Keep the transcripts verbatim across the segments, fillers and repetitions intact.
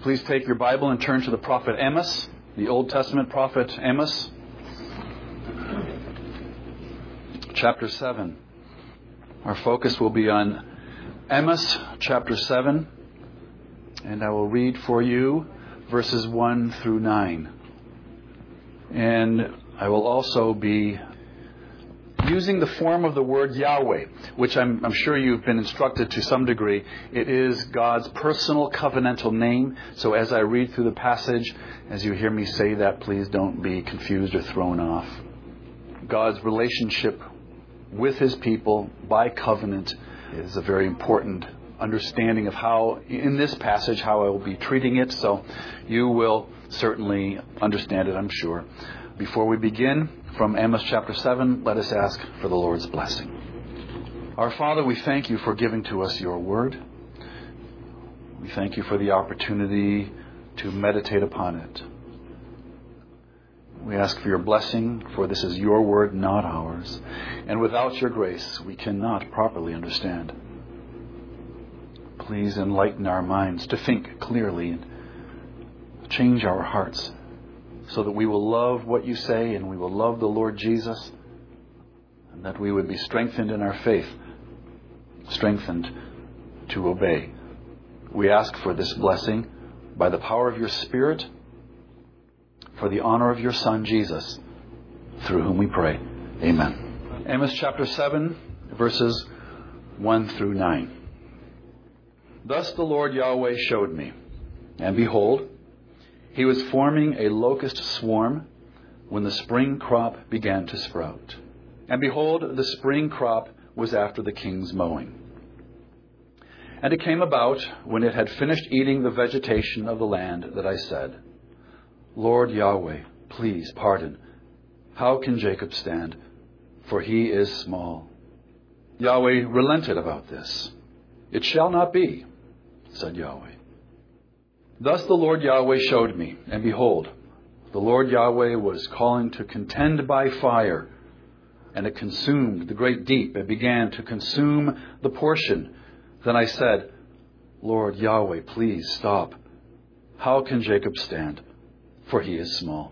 Please take your Bible and turn to the prophet Amos, the Old Testament prophet Amos, chapter seven. Our focus will be on Amos chapter seven, and I will read for you verses one through nine. And I will also be using the form of the word Yahweh, which I'm, I'm sure you've been instructed to some degree. It is God's personal covenantal name. So as I read through the passage, as you hear me say that, please don't be confused or thrown off. God's relationship with His people by covenant is a very important understanding of how, in this passage, how I will be treating it. So you will certainly understand it, I'm sure. Before we begin, from Amos chapter seven, let us ask for the Lord's blessing. Our Father, we thank you for giving to us your word. We thank you for the opportunity to meditate upon it. We ask for your blessing, for this is your word, not ours. And without your grace, we cannot properly understand. Please enlighten our minds to think clearly and change our hearts, so that we will love what you say and we will love the Lord Jesus, and that we would be strengthened in our faith, strengthened to obey. We ask for this blessing by the power of your Spirit, for the honor of your Son, Jesus, through whom we pray. Amen. Amos chapter seven, verses one through nine. Thus the Lord Yahweh showed me, and behold, He was forming a locust swarm when the spring crop began to sprout. And behold, the spring crop was after the king's mowing. And it came about, when it had finished eating the vegetation of the land, that I said, Lord Yahweh, please pardon. How can Jacob stand? For he is small. Yahweh relented about this. It shall not be, said Yahweh. Thus the Lord Yahweh showed me, and behold, the Lord Yahweh was calling to contend by fire, and it consumed the great deep, and began to consume the portion. Then I said, Lord Yahweh, please stop. How can Jacob stand? For he is small.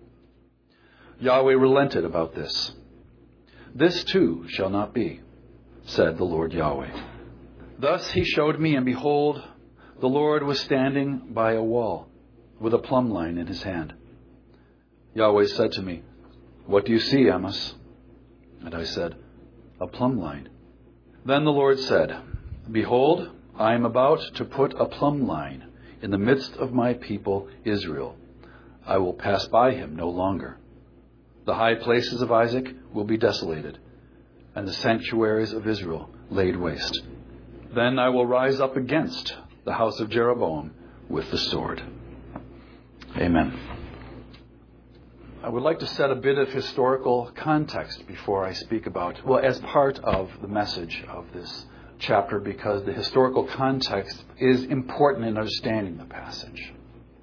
Yahweh relented about this. This too shall not be, said the Lord Yahweh. Thus he showed me, and behold, the Lord was standing by a wall with a plumb line in his hand. Yahweh said to me, What do you see, Amos? And I said, A plumb line. Then the Lord said, Behold, I am about to put a plumb line in the midst of my people Israel. I will pass by him no longer. The high places of Isaac will be desolated, and the sanctuaries of Israel laid waste. Then I will rise up against the house of Jeroboam with the sword. Amen. I would like to set a bit of historical context before I speak about, well, as part of the message of this chapter, because the historical context is important in understanding the passage.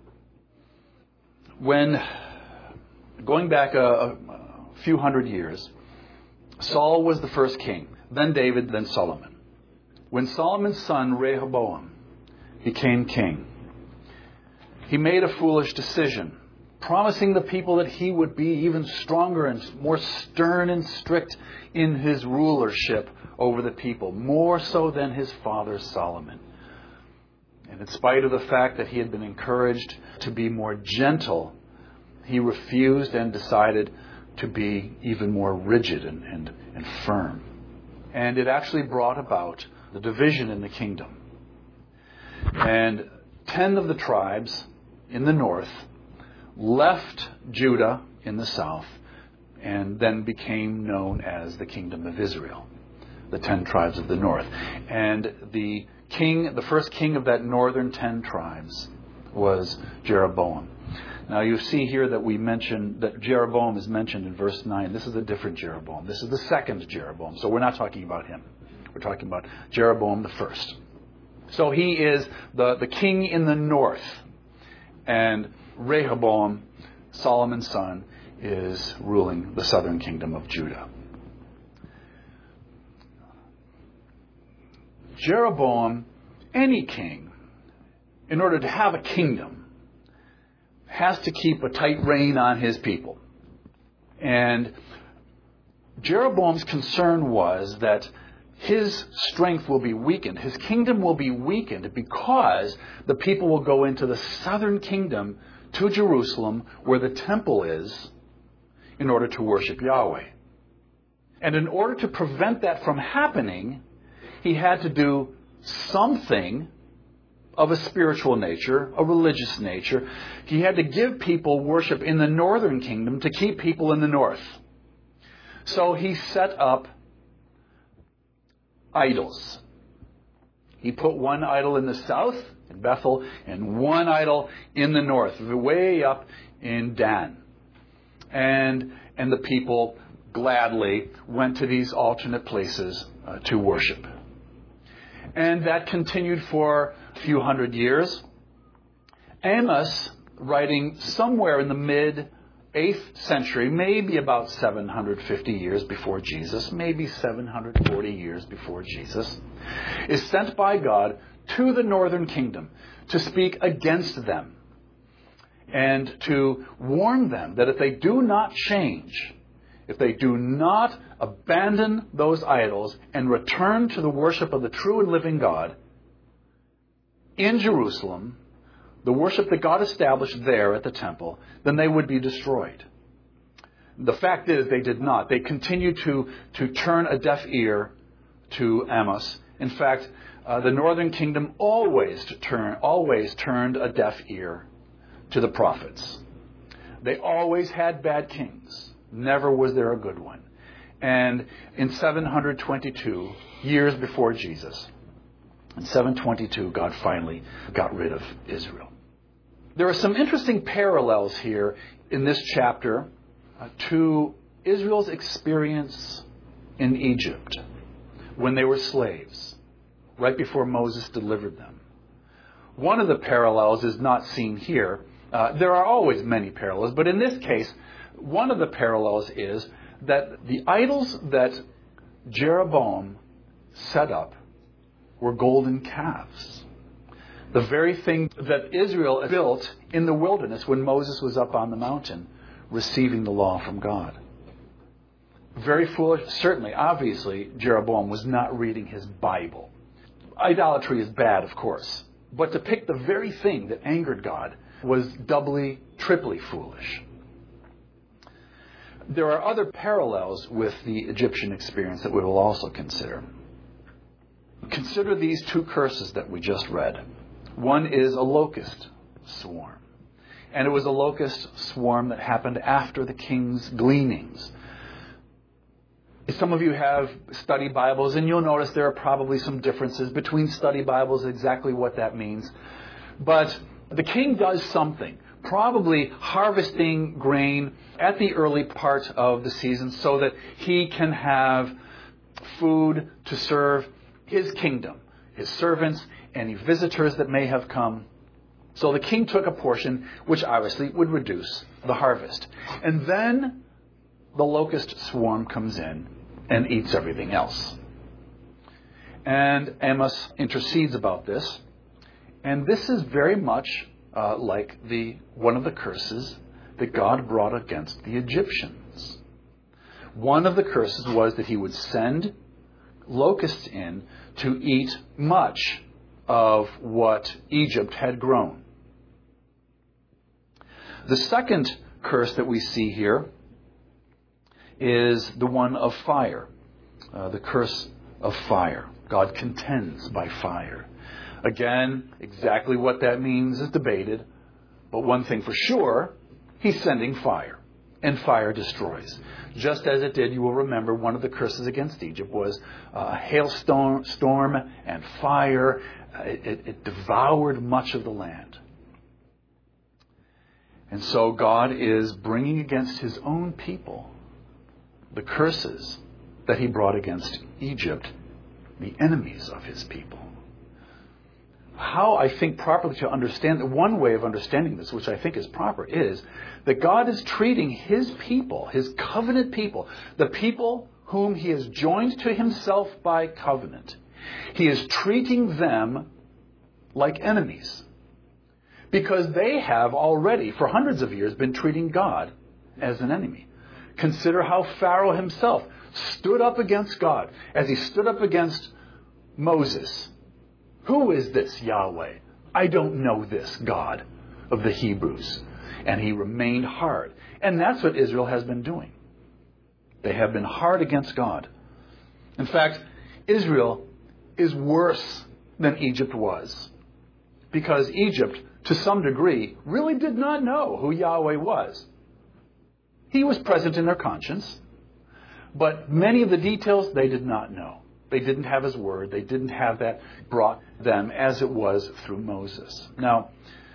When, going back a, a few hundred years, Saul was the first king, then David, then Solomon. When Solomon's son Rehoboam became king, he made a foolish decision, promising the people that he would be even stronger and more stern and strict in his rulership over the people, more so than his father Solomon. And in spite of the fact that he had been encouraged to be more gentle, he refused and decided to be even more rigid and, and, and firm. And it actually brought about the division in the kingdom. And ten of the tribes in the north left Judah in the south and then became known as the Kingdom of Israel, the ten tribes of the north. And the king, the first king of that northern ten tribes was Jeroboam. Now you see here that we mentioned that Jeroboam is mentioned in verse nine. This is a different Jeroboam. This is the second Jeroboam. So we're not talking about him. We're talking about Jeroboam the first. So he is the, the king in the north. And Rehoboam, Solomon's son, is ruling the southern kingdom of Judah. Jeroboam, any king, in order to have a kingdom, has to keep a tight rein on his people. And Jeroboam's concern was that his strength will be weakened. His kingdom will be weakened because the people will go into the southern kingdom to Jerusalem, where the temple is, in order to worship Yahweh. And in order to prevent that from happening, he had to do something of a spiritual nature, a religious nature. He had to give people worship in the northern kingdom to keep people in the north. So he set up idols. He put one idol in the south, in Bethel, and one idol in the north, way up in Dan. And, and the people gladly went to these alternate places uh, to worship. And that continued for a few hundred years. Amos, writing somewhere in the mid eighth century, maybe about seven hundred fifty years before Jesus, maybe seven hundred forty years before Jesus, is sent by God to the northern kingdom to speak against them and to warn them that if they do not change, if they do not abandon those idols and return to the worship of the true and living God in Jerusalem, the worship that God established there at the temple, then they would be destroyed. The fact is, they did not. They continued to, to turn a deaf ear to Amos. In fact, uh, the northern kingdom always, turn, always turned a deaf ear to the prophets. They always had bad kings. Never was there a good one. And in seven hundred twenty-two, years before Jesus, in seven twenty-two, God finally got rid of Israel. There are some interesting parallels here in this chapter uh, to Israel's experience in Egypt when they were slaves, right before Moses delivered them. One of the parallels is not seen here. Uh, there are always many parallels, but in this case, one of the parallels is that the idols that Jeroboam set up were golden calves. The very thing that Israel built in the wilderness when Moses was up on the mountain receiving the law from God. Very foolish. Certainly, obviously, Jeroboam was not reading his Bible. Idolatry is bad, of course. But to pick the very thing that angered God was doubly, triply foolish. There are other parallels with the Egyptian experience that we will also consider. Consider these two curses that we just read. One is a locust swarm. And it was a locust swarm that happened after the king's gleanings. Some of you have study Bibles, and you'll notice there are probably some differences between study Bibles, exactly what that means. But the king does something, probably harvesting grain at the early part of the season so that he can have food to serve his kingdom, his servants, any visitors that may have come. So the king took a portion, which obviously would reduce the harvest. And then the locust swarm comes in and eats everything else. And Amos intercedes about this. And this is very much uh, like the one of the curses that God brought against the Egyptians. One of the curses was that he would send locusts in to eat much of what Egypt had grown. The second curse that we see here is the one of fire, uh, the curse of fire. God contends by fire. Again, exactly what that means is debated, but one thing for sure, he's sending fire, and fire destroys. Just as it did, you will remember, one of the curses against Egypt was a hailstorm storm and fire. It, it, it devoured much of the land. And so God is bringing against his own people the curses that he brought against Egypt, the enemies of his people. How I think properly to understand, one way of understanding this, which I think is proper, is that God is treating his people, his covenant people, the people whom he has joined to himself by covenant. He is treating them like enemies. because they have already, for hundreds of years, been treating God as an enemy. Consider how Pharaoh himself stood up against God as he stood up against Moses. Who is this Yahweh? I don't know this God of the Hebrews. And he remained hard. And that's what Israel has been doing. They have been hard against God. In fact, Israel is worse than Egypt was. Because Egypt, to some degree, really did not know who Yahweh was. He was present in their conscience. But many of the details they did not know. They didn't have his word. They didn't have that brought them as it was through Moses. Now,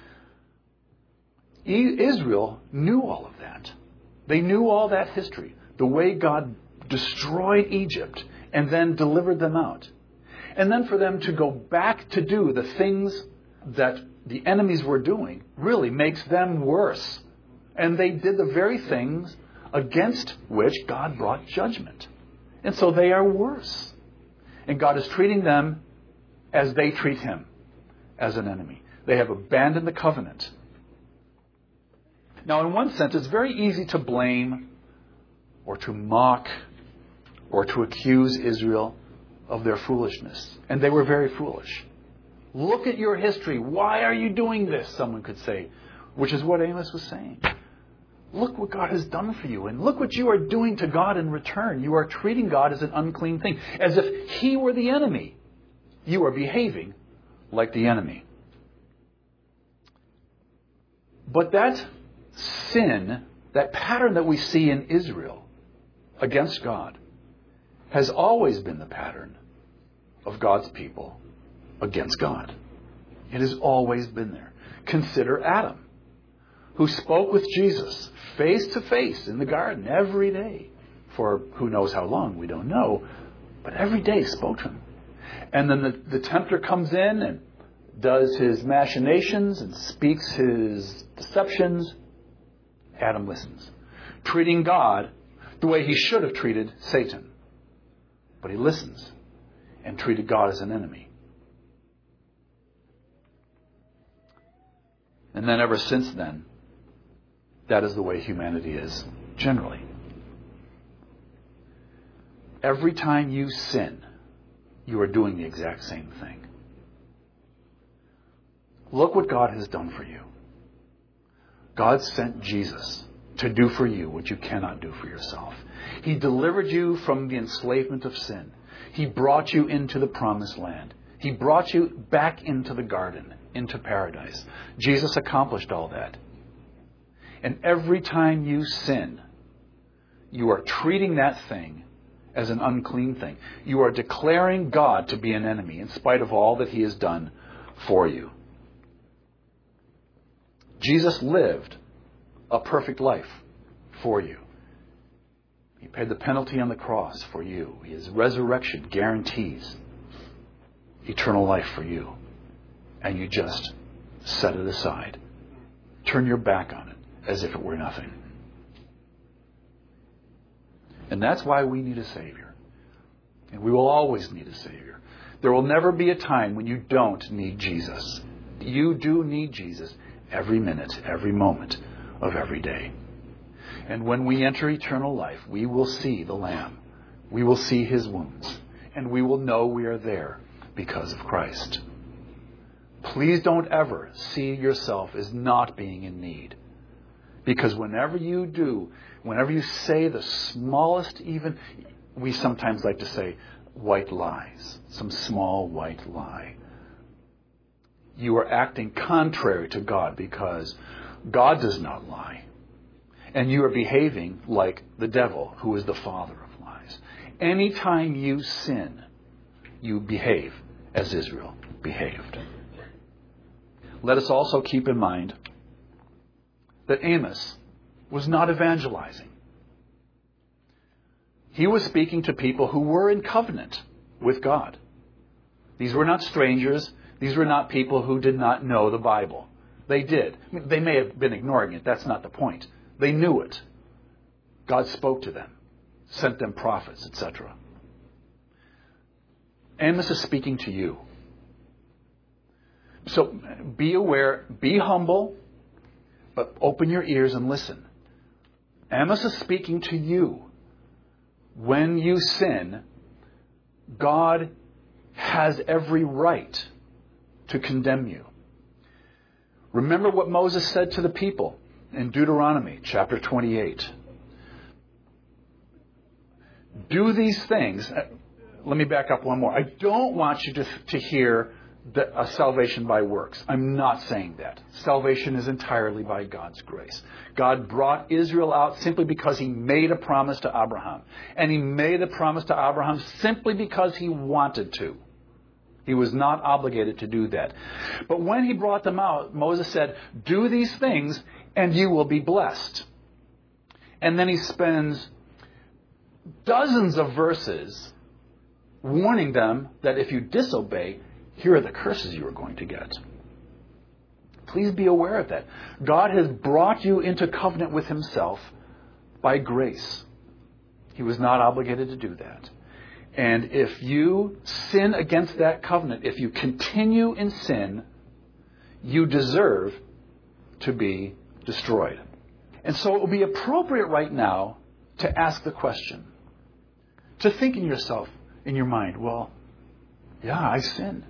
Israel knew all of that. They knew all that history. The way God destroyed Egypt and then delivered them out. And then for them to go back to do the things that the enemies were doing really makes them worse. And they did the very things against which God brought judgment. And so they are worse. And God is treating them as they treat him, as an enemy. They have abandoned the covenant. Now, in one sense, it's very easy to blame or to mock or to accuse Israel of their foolishness. And they were very foolish. Look at your history. Why are you doing this? Someone could say, which is what Amos was saying. Look what God has done for you. And look what you are doing to God in return. You are treating God as an unclean thing. As if he were the enemy. You are behaving like the enemy. But that sin, that pattern that we see in Israel against God, has always been the pattern of God's people against God. It has always been there. Consider Adam, who spoke with Jesus face to face in the garden every day. For who knows how long, we don't know. But every day spoke to him. And then the, the tempter comes in and does his machinations and speaks his deceptions. Adam listens. Treating God the way he should have treated Satan. But he listens and treated God as an enemy. And then ever since then, that is the way humanity is, generally. Every time you sin, you are doing the exact same thing. Look what God has done for you. God sent Jesus to do for you what you cannot do for yourself. He delivered you from the enslavement of sin. He brought you into the promised land. He brought you back into the garden, into paradise. Jesus accomplished all that. And every time you sin, you are treating that thing as an unclean thing. You are declaring God to be an enemy in spite of all that he has done for you. Jesus lived a perfect life for you. He paid the penalty on the cross for you. His resurrection guarantees eternal life for you. And you just set it aside. Turn your back on it as if it were nothing. And that's why we need a Savior. And we will always need a Savior. There will never be a time when you don't need Jesus. You do need Jesus every minute, every moment of every day. And when we enter eternal life, we will see the Lamb. We will see his wounds. And we will know we are there because of Christ. Please don't ever see yourself as not being in need. Because whenever you do, whenever you say the smallest even, we sometimes like to say white lies, some small white lie. You are acting contrary to God because God does not lie. And you are behaving like the devil, who is the father of lies. Anytime you sin, you behave as Israel behaved. Let us also keep in mind that Amos was not evangelizing. He was speaking to people who were in covenant with God. These were not strangers. These were not people who did not know the Bible. They did. They may have been ignoring it. That's not the point. They knew it. God spoke to them, sent them prophets, et cetera. Amos is speaking to you. So be aware, be humble, but open your ears and listen. Amos is speaking to you. When you sin, God has every right to condemn you. Remember what Moses said to the people in Deuteronomy chapter twenty-eight. Do these things. Let me back up one more. I don't want you to, to hear the, uh, salvation by works. I'm not saying that. Salvation is entirely by God's grace. God brought Israel out simply because He made a promise to Abraham. And He made a promise to Abraham simply because He wanted to. He was not obligated to do that. But when He brought them out, Moses said, do these things and you will be blessed. And then He spends dozens of verses warning them that if you disobey, here are the curses you are going to get. Please be aware of that. God has brought you into covenant with Himself by grace. He was not obligated to do that. And if you sin against that covenant, if you continue in sin, you deserve to be destroyed. And so it will be appropriate right now to ask the question, to think in yourself, in your mind, well, yeah, I sin.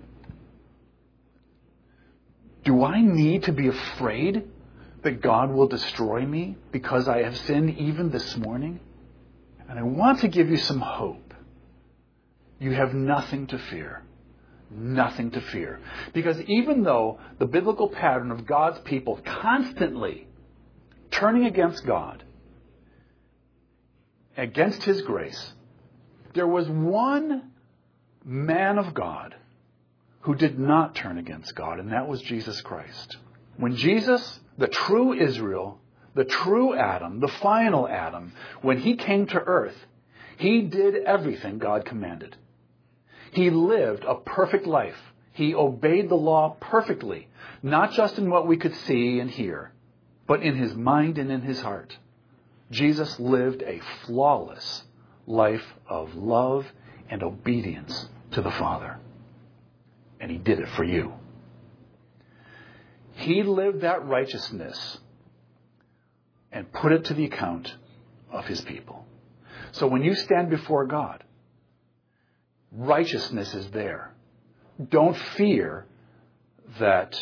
Do I need to be afraid that God will destroy me because I have sinned even this morning? And I want to give you some hope. You have nothing to fear. Nothing to fear. Because even though the biblical pattern of God's people constantly turning against God, against His grace, there was one man of God who did not turn against God, and that was Jesus Christ. When Jesus, the true Israel, the true Adam, the final Adam, when He came to earth, He did everything God commanded. He lived a perfect life. He obeyed the law perfectly, not just in what we could see and hear, but in His mind and in His heart. Jesus lived a flawless life of love and obedience to the Father. And He did it for you. He lived that righteousness and put it to the account of His people. So when you stand before God, righteousness is there. Don't fear that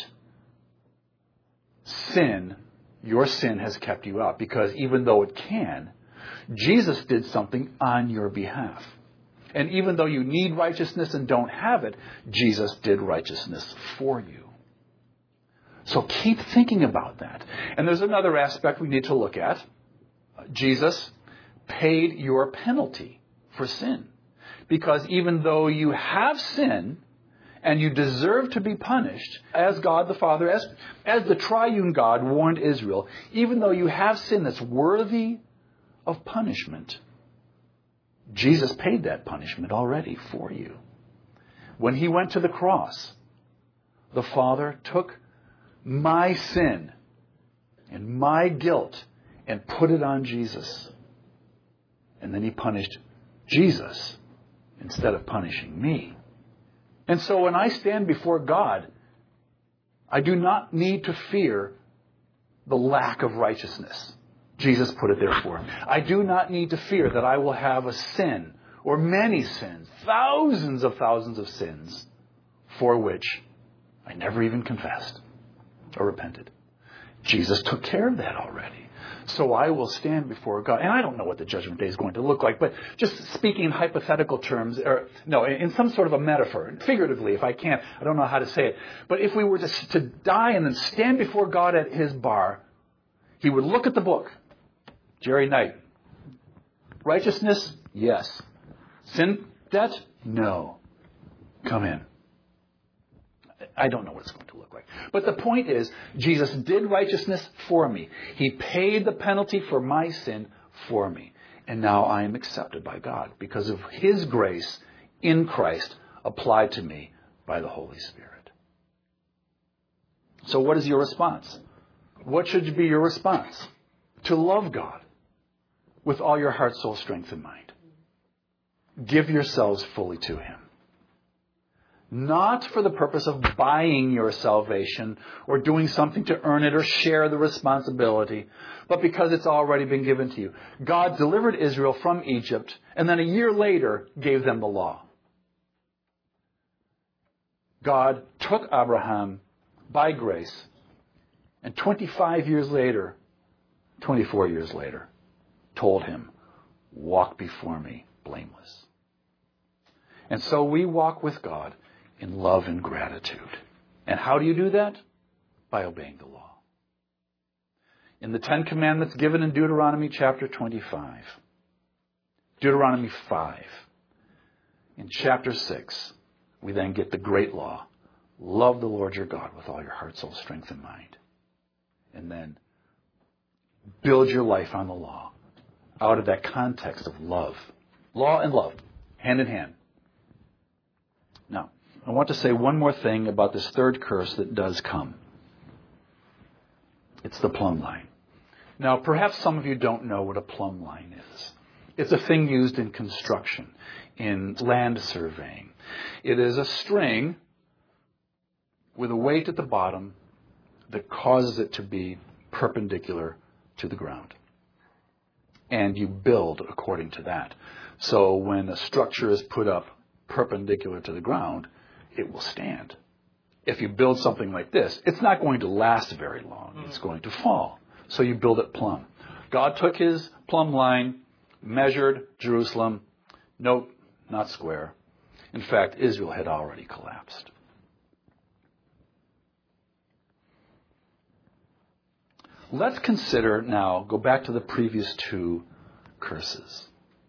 sin, your sin has kept you out. Because even though it can, Jesus did something on your behalf. And even though you need righteousness and don't have it, Jesus did righteousness for you. So keep thinking about that. And there's another aspect we need to look at. Jesus paid your penalty for sin. Because even though you have sin and you deserve to be punished, as God the Father, as, as the triune God warned Israel, even though you have sin that's worthy of punishment, Jesus paid that punishment already for you. When He went to the cross, the Father took my sin and my guilt and put it on Jesus. And then He punished Jesus instead of punishing me. And so when I stand before God, I do not need to fear the lack of righteousness. Jesus put it there for me. I do not need to fear that I will have a sin or many sins, thousands of thousands of sins for which I never even confessed or repented. Jesus took care of that already. So I will stand before God. And I don't know what the judgment day is going to look like, but just speaking in hypothetical terms, or no, in some sort of a metaphor, figuratively, if I can, I don't know how to say it. But if we were to, to die and then stand before God at His bar, He would look at the book. Jerry Knight. Righteousness? Yes. Sin debt? No. Come in. I don't know what it's going to look like. But the point is, Jesus did righteousness for me. He paid the penalty for my sin for me. And now I am accepted by God because of His grace in Christ applied to me by the Holy Spirit. So what is your response? What should be your response? To love God with all your heart, soul, strength, and mind. Give yourselves fully to Him. Not for the purpose of buying your salvation or doing something to earn it or share the responsibility, but because it's already been given to you. God delivered Israel from Egypt and then a year later gave them the law. God took Abraham by grace, and twenty-five years later, twenty-four years later, told him, walk before me blameless. And so we walk with God in love and gratitude. And how do you do that? By obeying the law. In the Ten Commandments given in Deuteronomy chapter twenty-five, Deuteronomy five, in chapter six, we then get the great law. Love the Lord your God with all your heart, soul, strength, and mind. And then build your life on the law out of that context of love. Law and love, hand in hand. Now, I want to say one more thing about this third curse that does come. It's the plumb line. Now, perhaps some of you don't know what a plumb line is. It's a thing used in construction, in land surveying. It is a string with a weight at the bottom that causes it to be perpendicular to the ground. And you build according to that. So when a structure is put up perpendicular to the ground, it will stand. If you build something like this, it's not going to last very long. It's going to fall. So you build it plumb. God took his plumb line, measured Jerusalem. Note, not square. In fact, Israel had already collapsed. Let's consider now, go back to the previous two curses.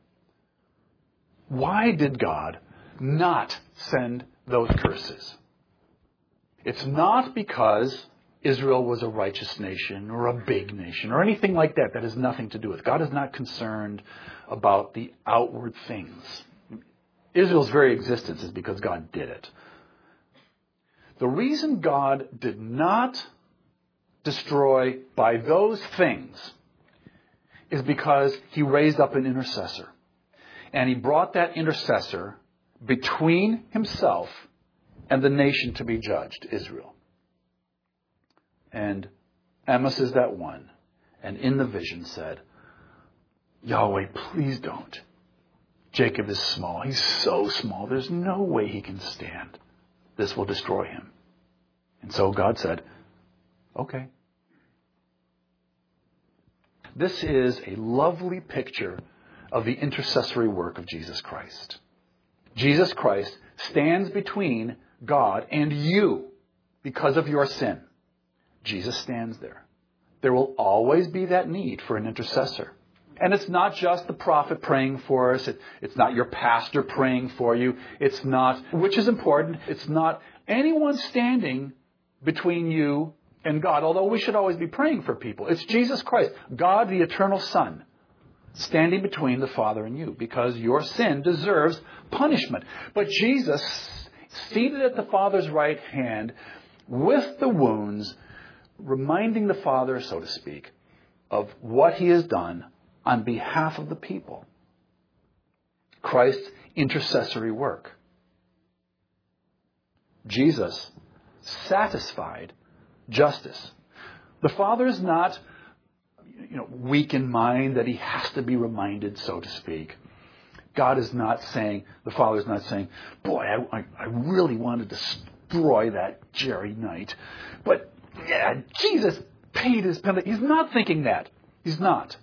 Why did God not send those curses? It's not because Israel was a righteous nation or a big nation or anything like that. That has nothing to do with it. God is not concerned about the outward things. Israel's very existence is because God did it. The reason God did not destroy by those things is because he raised up an intercessor. And he brought that intercessor between himself and the nation to be judged, Israel. And Amos is that one. And in the vision said, Yahweh, please don't. Jacob is small. He's so small. There's no way he can stand. This will destroy him. And so God said, okay. This is a lovely picture of the intercessory work of Jesus Christ. Jesus Christ stands between God and you because of your sin. Jesus stands there. There will always be that need for an intercessor. And it's not just the prophet praying for us. It, it's not your pastor praying for you. It's not, which is important, it's not anyone standing between you and God, although we should always be praying for people. It's Jesus Christ, God the eternal Son, standing between the Father and you because your sin deserves punishment. But Jesus, seated at the Father's right hand with the wounds, reminding the Father, so to speak, of what he has done on behalf of the people. Christ's intercessory work. Jesus satisfied justice. The Father is not, you know, weak in mind that he has to be reminded, so to speak. God is not saying, the Father is not saying, boy, I, I, I really wanted to destroy that Jerry Knight. But, yeah, Jesus paid his penalty. He's not thinking that. He's not.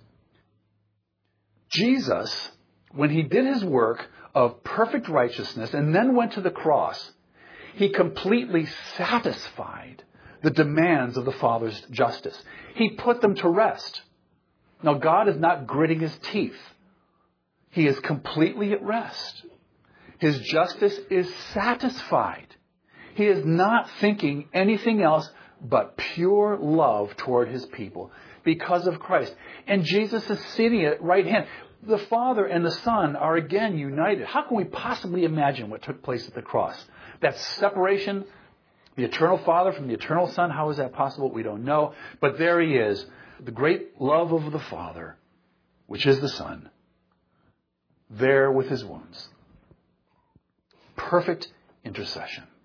Jesus, when he did his work of perfect righteousness and then went to the cross, he completely satisfied the demands of the Father's justice. He put them to rest. Now, God is not gritting his teeth. He is completely at rest. His justice is satisfied. He is not thinking anything else but pure love toward his people because of Christ. And Jesus is sitting at right hand. The Father and the Son are again united. How can we possibly imagine what took place at the cross? That separation, the eternal Father from the eternal Son, how is that possible? We don't know. But there he is, the great love of the Father, which is the Son, there with his wounds. Perfect intercession.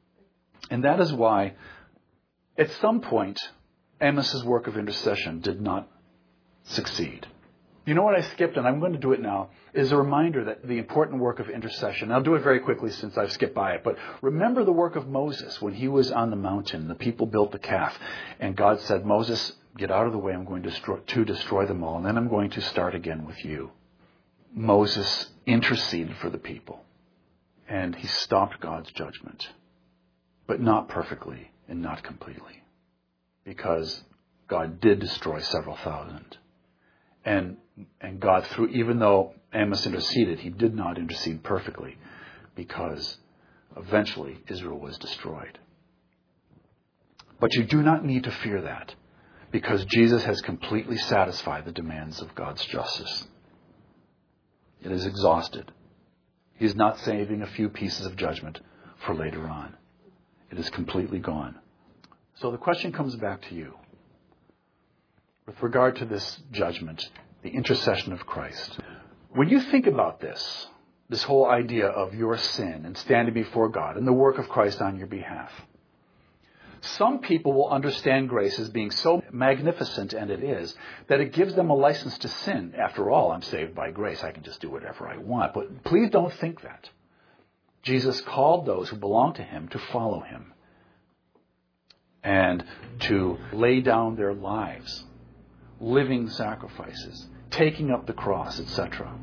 And that is why, at some point, Amos's work of intercession did not succeed. You know what I skipped, and I'm going to do it now, is a reminder that the important work of intercession. I'll do it very quickly since I've skipped by it. But remember the work of Moses when he was on the mountain. The people built the calf. And God said, Moses, get out of the way. I'm going to destroy, to destroy them all. And then I'm going to start again with you. Moses interceded for the people. And he stopped God's judgment. But not perfectly and not completely. Because God did destroy several thousand. And and God, through even though Amos interceded, he did not intercede perfectly, because eventually Israel was destroyed. But you do not need to fear that, because Jesus has completely satisfied the demands of God's justice. It is exhausted. He is not saving a few pieces of judgment for later on. It is completely gone. So the question comes back to you. With regard to this judgment, the intercession of Christ. When you think about this, this whole idea of your sin and standing before God and the work of Christ on your behalf, some people will understand grace as being so magnificent, and it is, that it gives them a license to sin. After all, I'm saved by grace. I can just do whatever I want. But please don't think that. Jesus called those who belong to him to follow him and to lay down their lives, living sacrifices, taking up the cross, et cetera.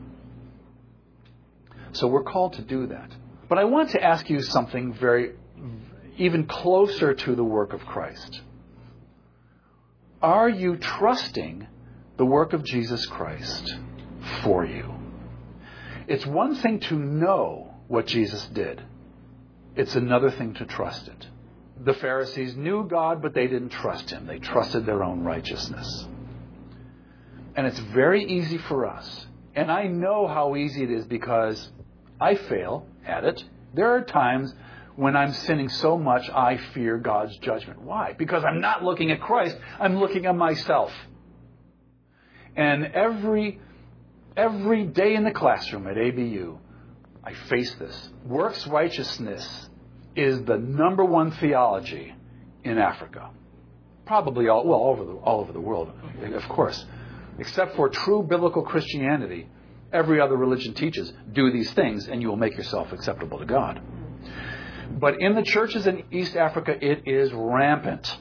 So we're called to do that. But I want to ask you something very, even closer to the work of Christ. Are you trusting the work of Jesus Christ for you? It's one thing to know what Jesus did. It's another thing to trust it. The Pharisees knew God, but they didn't trust him. They trusted their own righteousness. And it's very easy for us. And I know how easy it is because I fail at it. There are times when I'm sinning so much I fear God's judgment. Why? Because I'm not looking at Christ. I'm looking at myself. And every, every day in the classroom at A B U, I face this. Works righteousness is the number one theology in Africa. Probably all, well, all over the, all over the world, of course. Except for true biblical Christianity, every other religion teaches, do these things and you will make yourself acceptable to God. But in the churches in East Africa, it is rampant.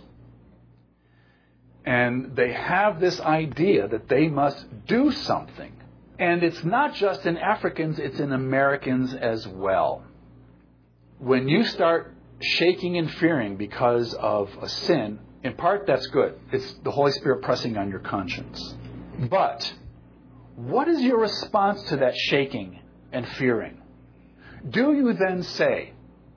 And they have this idea that they must do something. And it's not just in Africans, it's in Americans as well. When you start shaking and fearing because of a sin, in part that's good. It's the Holy Spirit pressing on your conscience. But what is your response to that shaking and fearing? Do you then say,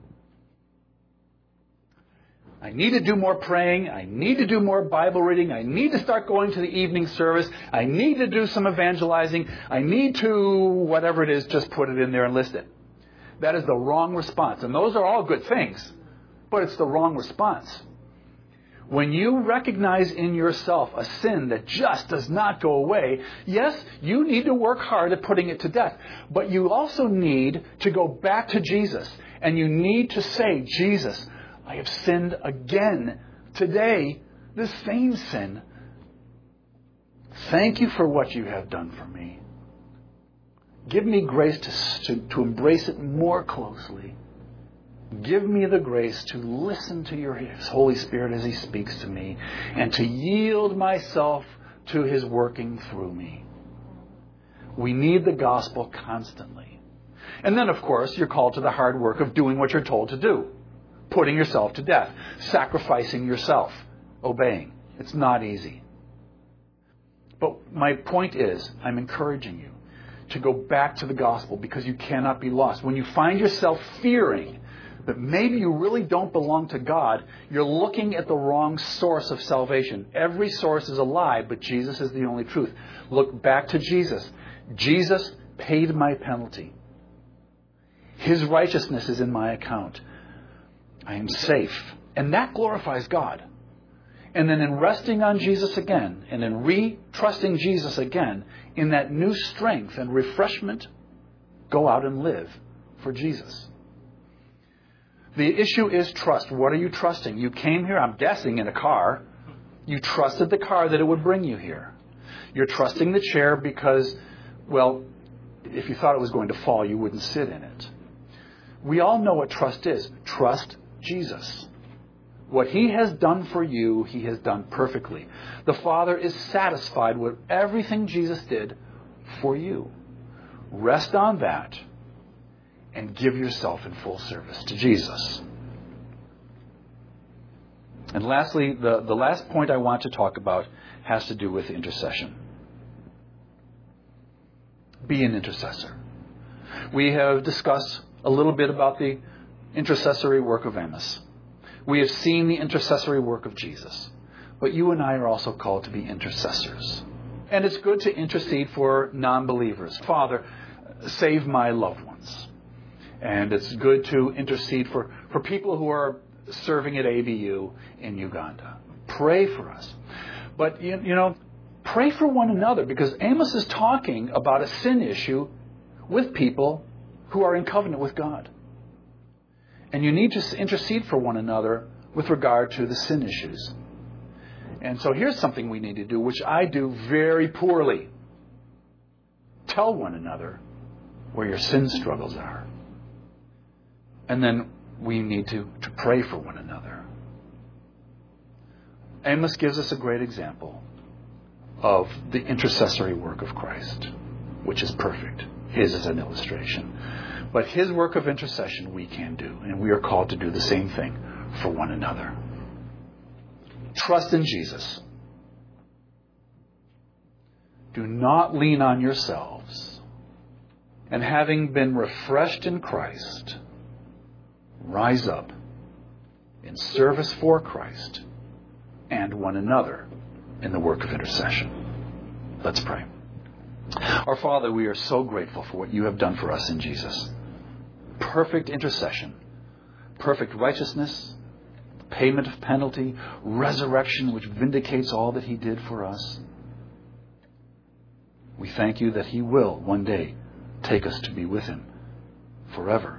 I need to do more praying, I need to do more Bible reading, I need to start going to the evening service, I need to do some evangelizing, I need to, whatever it is, just put it in there and list it. That is the wrong response. And those are all good things, but it's the wrong response. When you recognize in yourself a sin that just does not go away, yes, you need to work hard at putting it to death. But you also need to go back to Jesus. And you need to say, Jesus, I have sinned again today, the same sin. Thank you for what you have done for me. Give me grace to, to, to embrace it more closely. Give me the grace to listen to your Holy Spirit as he speaks to me and to yield myself to his working through me. We need the gospel constantly. And then, of course, you're called to the hard work of doing what you're told to do. Putting yourself to death. Sacrificing yourself. Obeying. It's not easy. But my point is, I'm encouraging you to go back to the gospel because you cannot be lost. When you find yourself fearing that maybe you really don't belong to God, you're looking at the wrong source of salvation. Every source is a lie, but Jesus is the only truth. Look back to Jesus. Jesus paid my penalty. His righteousness is in my account. I am safe. And that glorifies God. And then in resting on Jesus again, and in re-trusting Jesus again, in that new strength and refreshment, go out and live for Jesus. The issue is trust. What are you trusting? You came here, I'm guessing, in a car. You trusted the car that it would bring you here. You're trusting the chair because, well, if you thought it was going to fall, you wouldn't sit in it. We all know what trust is. Trust Jesus. What He has done for you, He has done perfectly. The Father is satisfied with everything Jesus did for you. Rest on that and give yourself in full service to Jesus. And lastly, the, the last point I want to talk about has to do with intercession. Be an intercessor. We have discussed a little bit about the intercessory work of Amos. We have seen the intercessory work of Jesus. But you and I are also called to be intercessors. And it's good to intercede for non-believers. Father, save my loved ones. And it's good to intercede for, for people who are serving at A B U in Uganda. Pray for us. But, you, you know, pray for one another, because Amos is talking about a sin issue with people who are in covenant with God. And you need to intercede for one another with regard to the sin issues. And so here's something we need to do, which I do very poorly. Tell one another where your sin struggles are. And then we need to, to pray for one another. Amos gives us a great example of the intercessory work of Christ, which is perfect. His is an illustration. But His work of intercession we can do, and we are called to do the same thing for one another. Trust in Jesus. Do not lean on yourselves. And having been refreshed in Christ, rise up in service for Christ and one another in the work of intercession. Let's pray. Our Father, we are so grateful for what You have done for us in Jesus. Perfect intercession, perfect righteousness, payment of penalty, resurrection which vindicates all that He did for us. We thank You that He will one day take us to be with Him forever.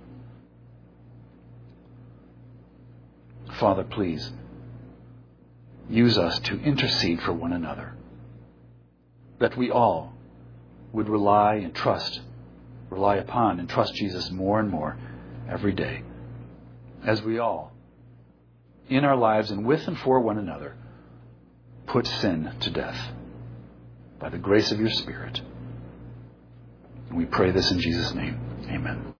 Father, please use us to intercede for one another, that we all would rely and trust, rely upon and trust Jesus more and more every day, as we all, in our lives and with and for one another, put sin to death by the grace of Your Spirit. And we pray this in Jesus' name. Amen.